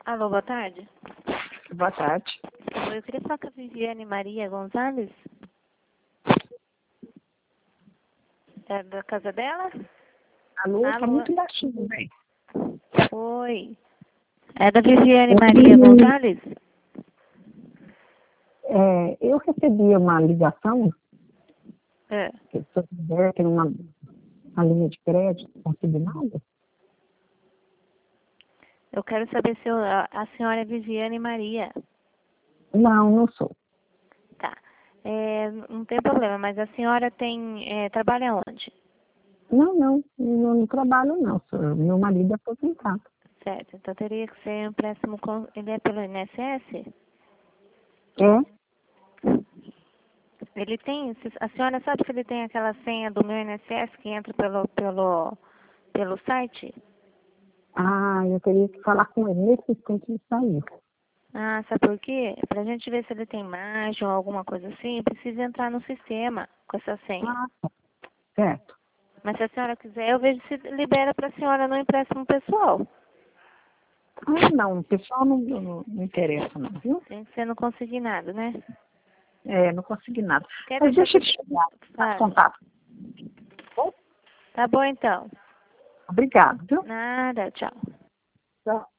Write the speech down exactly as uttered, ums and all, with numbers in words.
Alô, boa tarde. Boa tarde. Eu queria falar com a Viviane Maria Gonzalez. É da casa dela? Alô, tá Alô? muito baixinho, bem. Oi. É da Viviane Maria Gonzalez? É, eu recebi uma ligação, É. que eu sou mulher, tem uma, uma linha de crédito consignada. Eu quero saber se eu- a, a senhora é Viviane Maria. Não, não sou. Tá. É, não tem problema, mas a senhora tem, é, trabalha onde? Não, não, não, não trabalho não. Sou, meu marido é aposentado. Certo. Então teria que ser um empréstimo com... Ele é pelo I N S S? É? Ele tem... se- A senhora sabe se ele tem aquela senha do meu I N S S que entra pelo, pelo, pelo site? Ah, eu teria que falar com ele nesse instante ele saiu. Ah, sabe por quê? Pra gente ver se ele tem margem ou alguma coisa assim, precisa entrar no sistema com essa senha. Ah, tá. Certo. Mas se a senhora quiser, eu vejo se libera pra senhora no empréstimo pessoal. Ah, não, o pessoal não, não, não interessa não, viu? Tem que ser no consignado, né? É, não consegui nada. Quer Mas deixar deixa eu que... te chamar, Fale. contato. Bom, Tá bom, então. obrigado, viu? Nada, tchau. Tchau.